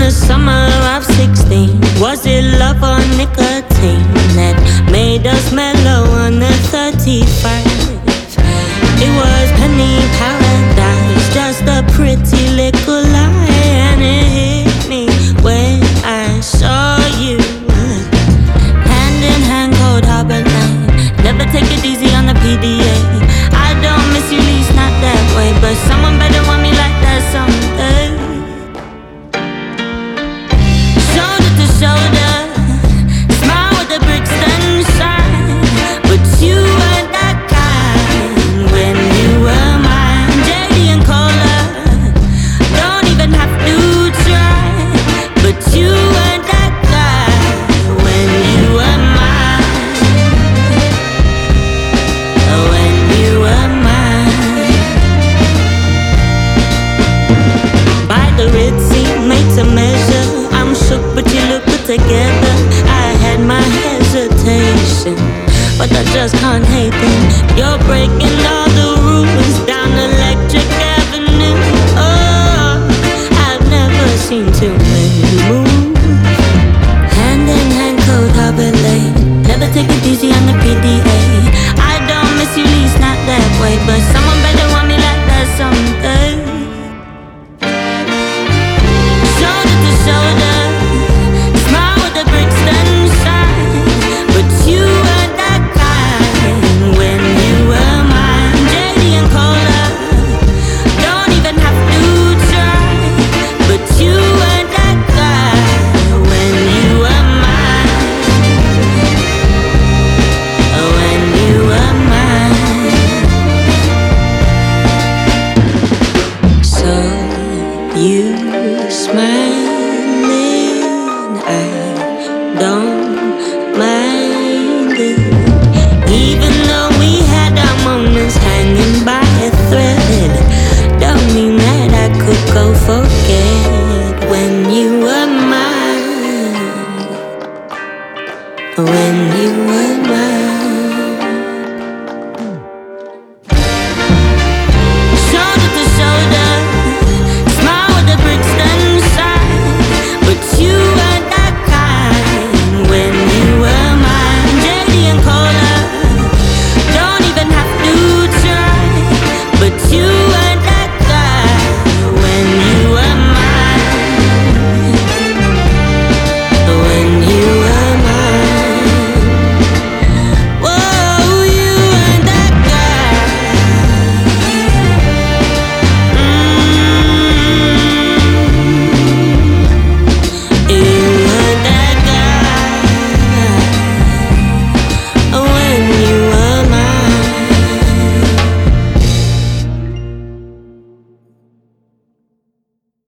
the summer of 16. Was it love or nicotine that made us mellow on the 31st? It was penny paradise, just a pretty little lie, and it hit me when I saw you. Hand in hand, cold harbor line. Never take it easy on the PDA. I don't miss you, least not that way, but someone better want me like that someday. Shoulder to shoulder, smile with the bricks then shine. But you weren't that kind when you were mine. JD and Cola, don't even have to try. But you weren't that guy when you were mine. When you were mine. By the Ritzy, made to measure. I'm shook, but you look good together. I had my hesitation, but I just can't hate them. You're breaking all the rules down Electric Avenue. Oh, I've never seen too many move. Hand in hand, cold harbor lane. Never take it easy on the PDA. I don't miss you, least not that way, but someone better want me like that someday. Shoulder to shoulder, smile with the bricks then shine. But you weren't that kind when you were mine. JD and Cola, don't even have to try. But you weren't that guy when you were mine. When you were mine. So you smiling, I don't mind it. Even though we had our moments hanging by a thread, don't mean that I could go forget when you were mine. When you were mine.